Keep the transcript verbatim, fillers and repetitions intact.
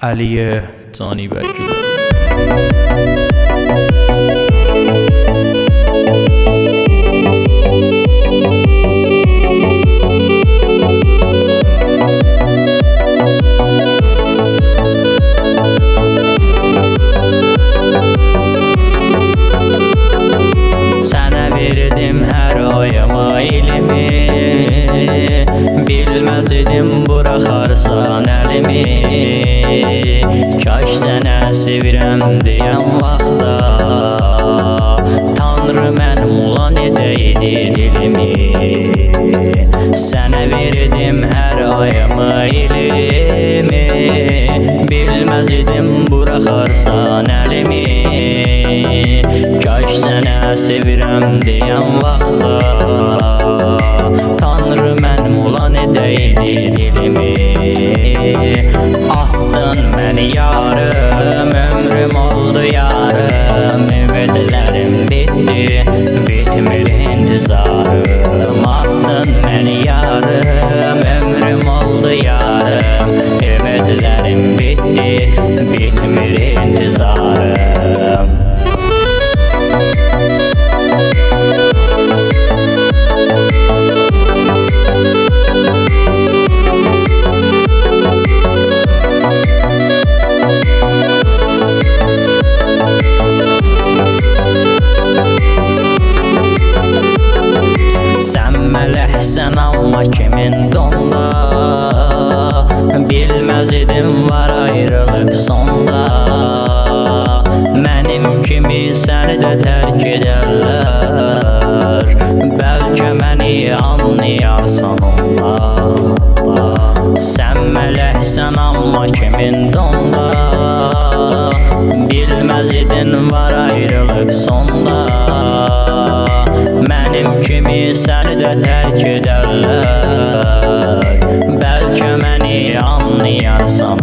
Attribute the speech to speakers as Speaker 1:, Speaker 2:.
Speaker 1: Aliye Cani Bəkli. Sənə verdim hər ayıma elimi, bilməz idim buraxarsan əlimi. Kaş sənə sevirəm deyən vaxtda Tanrı mənim ulan edəydi dilimi. Sənə verdim hər ayımı elimi, bilməz idim buraxarsan əlimi. Kaş sənə sevirəm deyən vaxtda Tanrı mənim ulan edəydi dilimi. Atdın məni yarım, ömrüm oldu yarım. Ümidlərim bitdi, bitmir intizarım. Atdın məni yarım, ömrüm oldu yarım. Ümidlərim bitdi, bitmir intizarım. Sən amma kimin donda, bilməz idim var ayrılıq sonda. Mənim kimi səni də tərk edərlər, bəlkə məni anlayarsan onda. Sən mələksən amma kimin donda, bilməz idin var ayrılıq sonda. Mənim kimi səni də tərk edərlər, bəlkə məni anlayarsan